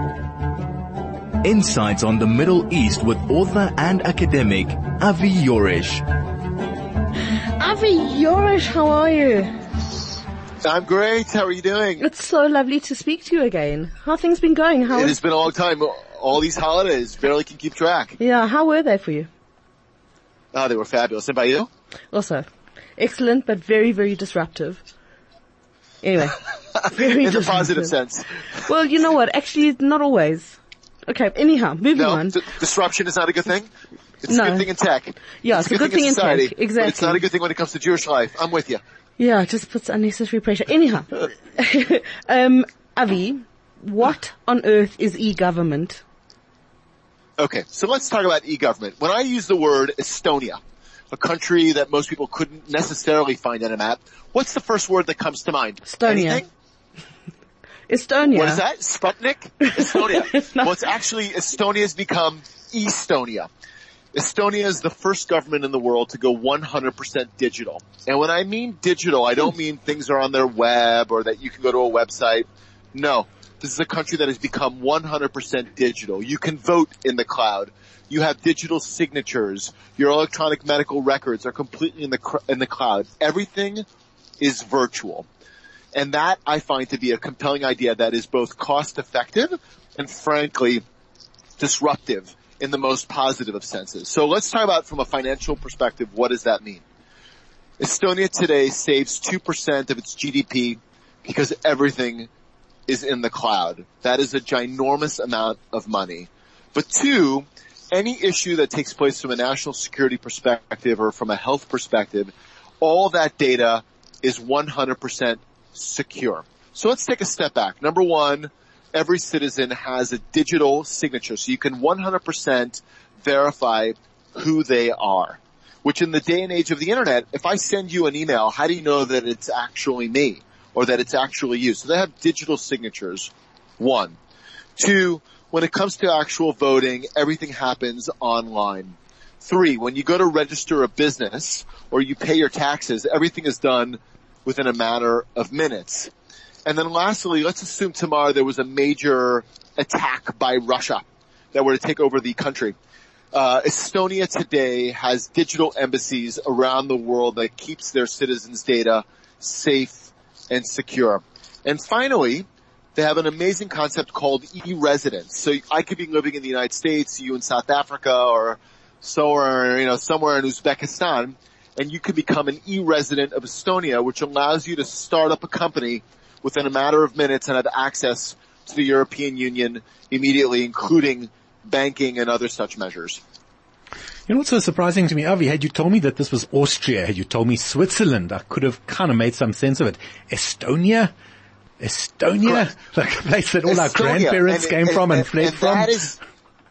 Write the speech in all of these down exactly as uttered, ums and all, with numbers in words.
Insights on the Middle East with author and academic Avi Yorish. Avi Yorish, how are you? I'm great. How are you doing? It's so lovely to speak to you again. How have things been going? How it is... has been a long time. All these holidays, barely can keep track. Yeah, how were they for you? Oh, they were fabulous. And by you? Also, excellent, but very, very disruptive. Anyway, very in disruptive. a positive sense. Well, you know what? Actually, not always. Okay, anyhow, moving no, on. D- disruption is not a good thing? It's no. a good thing in tech. Yeah, it's, it's a good, good thing, thing in society, tech. Exactly. But it's not a good thing when it comes to Jewish life. I'm with you. Yeah, it just puts unnecessary pressure. Anyhow, um, Avi, what on earth is e-government? Okay, so let's talk about e-government. When I use the word Estonia, a country that most people couldn't necessarily find on a map, what's the first word that comes to mind? Estonia. Anything? Estonia. What is that? Sputnik? Estonia. It's well, it's actually, Estonia has become Estonia. Estonia is the first government in the world to go one hundred percent digital. And when I mean digital, I don't mean things are on their web or that you can go to a website. No. This is a country that has become one hundred percent digital. You can vote in the cloud. You have digital signatures. Your electronic medical records are completely in the cr- in the cloud. Everything is virtual. And that I find to be a compelling idea that is both cost effective and frankly disruptive in the most positive of senses. So let's talk about from a financial perspective, what does that mean? Estonia today saves two percent of its G D P because everything is in the cloud. That is a ginormous amount of money. But two, any issue that takes place from a national security perspective or from a health perspective, all that data is one hundred percent secure. So let's take a step back. Number one, every citizen has a digital signature, so you can one hundred percent verify who they are. Which in the day and age of the internet, if I send you an email, how do you know that it's actually me or that it's actually you? So they have digital signatures, one. Two, when it comes to actual voting, everything happens online. Three, when you go to register a business or you pay your taxes, everything is done within a matter of minutes. And then lastly, let's assume tomorrow there was a major attack by Russia that were to take over the country. Uh, Estonia today has digital embassies around the world that keeps their citizens' data safe and secure. And finally, they have an amazing concept called e-residence. So I could be living in the United States, you in South Africa, or somewhere, you know, somewhere in Uzbekistan, and you could become an e-resident of Estonia, which allows you to start up a company within a matter of minutes and have access to the European Union immediately, including banking and other such measures. You know what's so surprising to me, Avi? Had you told me that this was Austria, had you told me Switzerland, I could have kind of made some sense of it. Estonia? Estonia? Correct. Like a place that all Estonia. Our grandparents and, came and, from and, and fled and from? That is,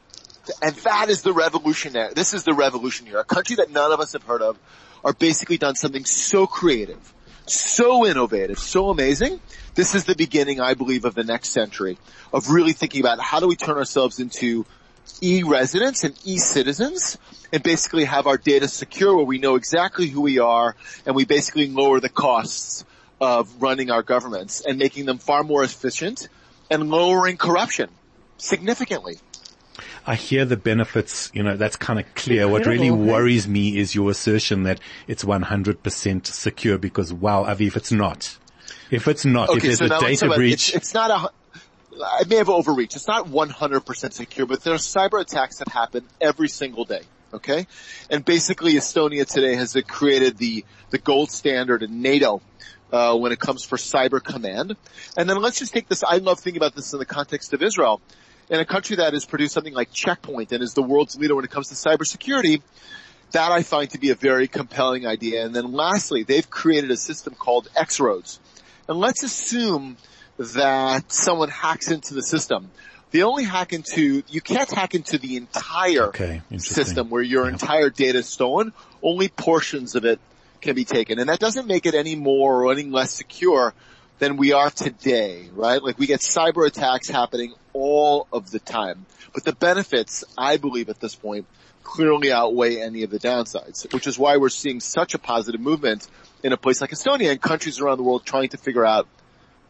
and that is the revolution there. This is the revolution here. A country that none of us have heard of are basically done something so creative, so innovative, so amazing. This is the beginning, I believe, of the next century of really thinking about how do we turn ourselves into e-residents and e-citizens and basically have our data secure where we know exactly who we are and we basically lower the costs of running our governments and making them far more efficient and lowering corruption significantly. I hear the benefits, you know, that's kind of clear. What really worries me is your assertion that it's one hundred percent secure because, wow, Avi, if it's not, if it's not, okay, if there's so a data breach. It's, it's not a, I may have overreached. It's not one hundred percent secure, but there are cyber attacks that happen every single day. Okay? And basically Estonia today has created the, the gold standard in NATO, uh, when it comes for cyber command. And then let's just take this, I love thinking about this in the context of Israel. In a country that has produced something like Checkpoint and is the world's leader when it comes to cybersecurity, that I find to be a very compelling idea. And then lastly, they've created a system called X-Roads. And let's assume that someone hacks into the system. They only hack into, you can't hack into the entire okay, system where your yeah. entire data is stolen. Only portions of it can be taken. And that doesn't make it any more or any less secure than we are today, right? Like we get cyber attacks happening all of the time. But the benefits, I believe at this point, clearly outweigh any of the downsides, which is why we're seeing such a positive movement in a place like Estonia and countries around the world trying to figure out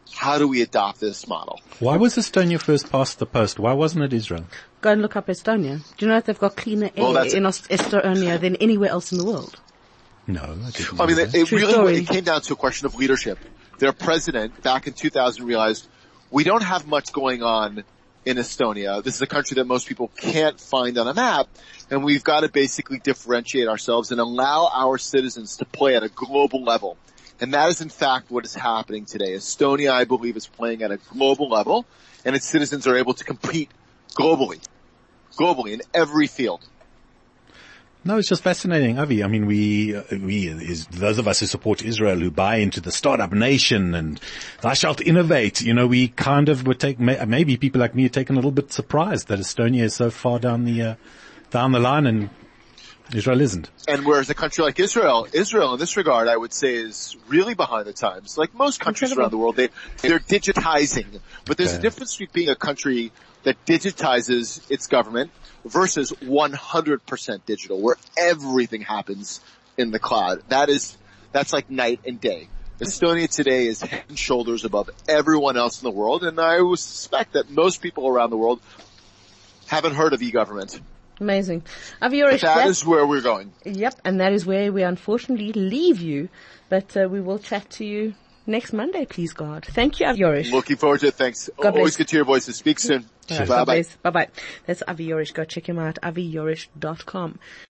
how do we adopt this model? Why was Estonia first past the post? Why wasn't it Israel? Go and look up Estonia. Do you know that they've got cleaner air Well, that's- in Est- Estonia than anywhere else in the world? No, I didn't. I mean, know it, that. it True really story. it came down to a question of leadership. Their president back in two thousand realized we don't have much going on in Estonia. This is a country that most people can't find on a map, and we've got to basically differentiate ourselves and allow our citizens to play at a global level. And that is in fact what is happening today. Estonia, I believe, is playing at a global level, and its citizens are able to compete globally, globally in every field. No, it's just fascinating, Avi. I mean, we, uh, we, is, those of us who support Israel, who buy into the startup nation and thou shalt innovate, you know, we kind of would take, maybe people like me are taken a little bit surprised that Estonia is so far down the, uh, down the line and Israel isn't. And whereas a country like Israel, Israel in this regard, I would say is really behind the times. Like most countries Incredible. around the world, they, they're digitizing. But there's Okay. a difference between being a country that digitizes its government versus one hundred percent digital, where everything happens in the cloud. That is, that's like night and day. Estonia today is head and shoulders above everyone else in the world, and I would suspect that most people around the world haven't heard of e-government. Amazing. Avi Yorish, That that- is where we're going. Yep, and that is where we unfortunately leave you, but uh, we will chat to you next Monday, please God. Thank you, Avi Yorish. Looking forward to it. Thanks. God Always bless. good to hear your voices. Speak soon. All right, Bye bye. Bye bye. That's Avi Yorish. Go check him out, avi yorish dot com.